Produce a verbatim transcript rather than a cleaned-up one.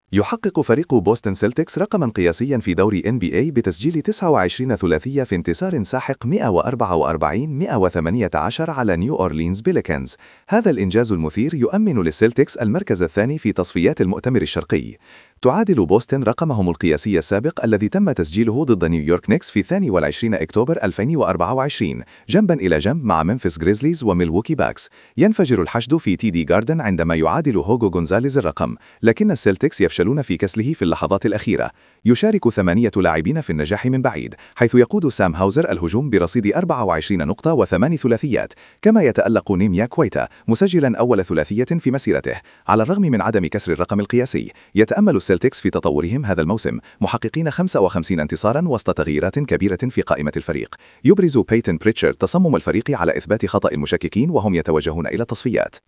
يحقق فريق بوستن سيلتكس رقما قياسيا في دوري إن بي إيه بتسجيل تسعة وعشرين ثلاثية في انتصار ساحق مئة وأربعة وأربعين مئة وثمانية عشر على نيو أورلينز بيليكنز. هذا الإنجاز المثير يؤمن للسيلتكس المركز الثاني في تصفيات المؤتمر الشرقي. تعادل بوستن رقمهم القياسي السابق الذي تم تسجيله ضد نيويورك نيكس في الثاني والعشرين أكتوبر ألفين وأربعة وعشرين جنبا إلى جنب مع ممفيس غريزليز وميلووكي باكس. ينفجر الحشد في تي دي جاردن عندما يعادل هوغو غونزاليز الرقم، لكن السيلتكس يفشلون في كسله في اللحظات الأخيرة. يشارك ثمانية لاعبين في النجاح من بعيد، حيث يقود سام هاوزر الهجوم برصيد أربعة وعشرين نقطة وثمان ثلاثيات، كما يتألق نيميا كويتا مسجلا أول ثلاثية في مسيرته. على الرغم من عدم كسر الرقم القياسي، يتأمل السيلتكس في تطورهم هذا الموسم، محققين خمسة وخمسين انتصارا وسط تغييرات كبيرة في قائمة الفريق. يبرز بيتن بريتشارد تصمم الفريق على إثبات خطأ المشككين وهم يتوجهون إلى التصفيات.